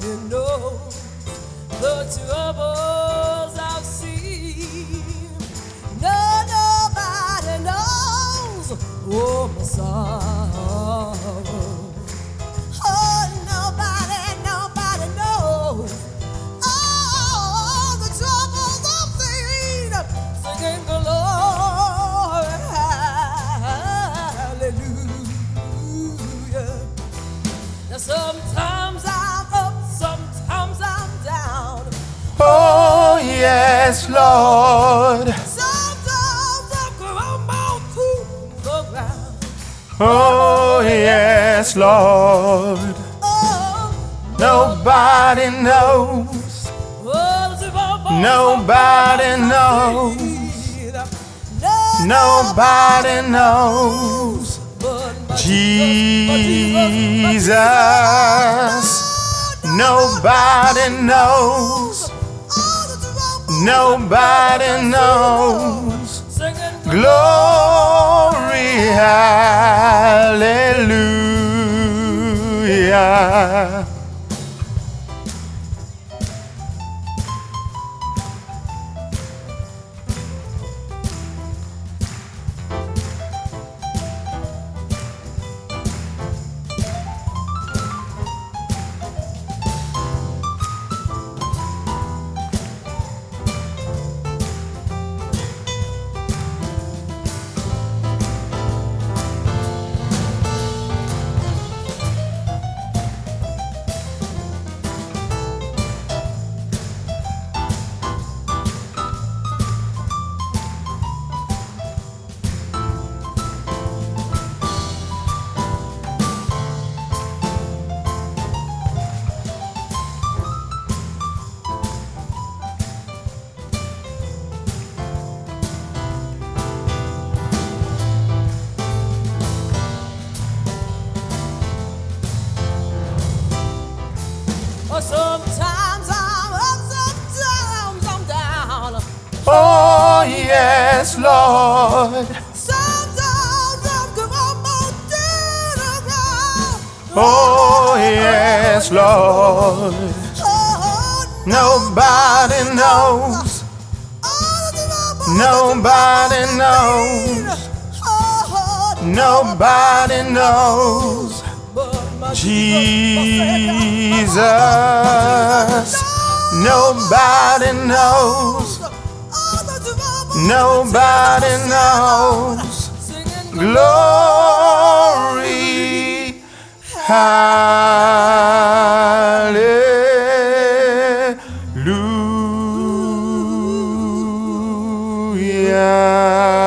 nobody knows the troubles I've seen. No, nobody knows, oh, my sorrow. Oh, nobody knows all the troubles I've seen. Singing glory, hallelujah. Now sometimes I'm up, sometimes I'm down. Oh, yes, Lord. Sometimes I crumble to the ground. Oh, yes, Lord. Oh, Nobody knows. Nobody knows. Nobody knows. Jesus. Nobody knows. Nobody knows. Glory, hallelujah. Sometimes I'm up, sometimes I'm down. Oh, yes, Lord. Sometimes I'm crumbled to the ground. Oh, yes, Lord. Oh, Nobody knows. Nobody knows. Nobody knows. Jesus. Nobody knows. Nobody knows. Glory. Hallelujah. 'Cause hallelujah.